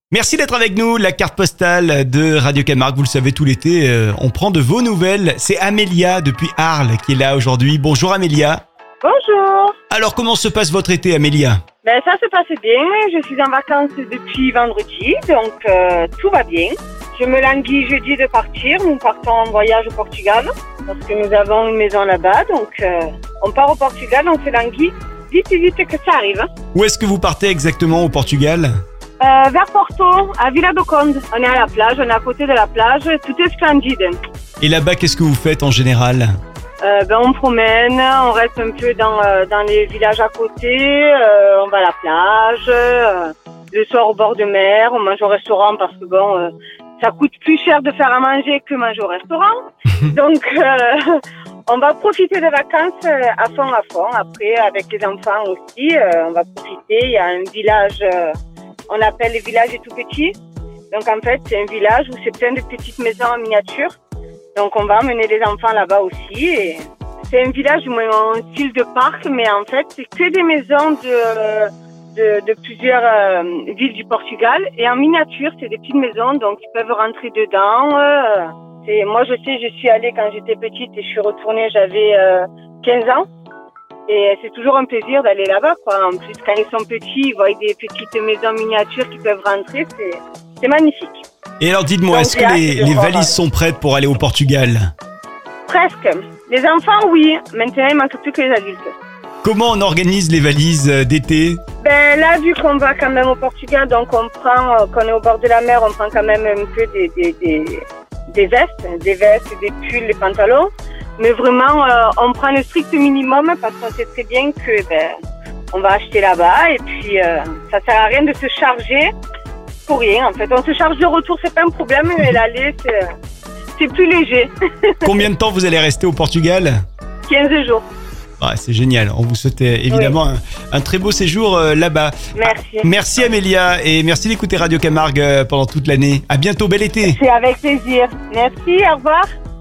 Merci d'être avec nous, la carte postale de Radio Camargue. Vous le savez, tout l'été, on prend de vos nouvelles. C'est Amélia depuis Arles qui est là aujourd'hui. Bonjour Amélia. Bonjour. Alors, comment se passe votre été, Amélia ? Ça se passe bien. Je suis en vacances depuis vendredi, donc tout va bien. Je me languis jeudi de partir. Nous partons en voyage au Portugal parce que nous avons une maison là-bas. Donc, on part au Portugal, on se languit vite que ça arrive. Où est-ce que vous partez exactement au Portugal ? Vers Porto, à Vila do Conde. On est à la plage, on est à côté de la plage. Tout est splendide. Et là-bas, qu'est-ce que vous faites en général ? On promène, on reste un peu dans les villages à côté, on va à la plage, le soir au bord de mer, on mange au restaurant parce que ça coûte plus cher de faire à manger que manger au restaurant. Donc on va profiter des vacances à fond. Après, avec les enfants aussi, on va profiter. Il y a un village, on appelle le village est tout petit. Donc en fait, c'est un village où c'est plein de petites maisons en miniature. Donc on va emmener les enfants là-bas aussi. Et c'est un village en style de parc, mais en fait c'est que des maisons de plusieurs villes du Portugal. Et en miniature, c'est des petites maisons, donc ils peuvent rentrer dedans. Moi je sais, je suis allée quand j'étais petite et je suis retournée, j'avais 15 ans. Et c'est toujours un plaisir d'aller là-bas, quoi. En plus, quand ils sont petits, ils voient des petites maisons miniatures qui peuvent rentrer, c'est magnifique. Et alors dites-moi, est-ce que les valises sont prêtes pour aller au Portugal ? Presque. Les enfants, oui. Maintenant, il manque plus que les adultes. Comment on organise les valises d'été ? Là, vu qu'on va quand même au Portugal, donc qu'on est au bord de la mer, on prend quand même un peu des vestes, des pulls, des pantalons. Mais vraiment, on prend le strict minimum parce qu'on sait très bien que on va acheter là-bas. Et puis, ça sert à rien de se charger pour rien, en fait. On se charge de retour, c'est pas un problème, mais l'aller, c'est plus léger. Combien de temps vous allez rester au Portugal ? 15 jours. Ouais, c'est génial. On vous souhaite évidemment un très beau séjour là-bas. Merci. Merci Amélia et merci d'écouter Radio Camargue pendant toute l'année. À bientôt, bel été. C'est avec plaisir. Merci, au revoir.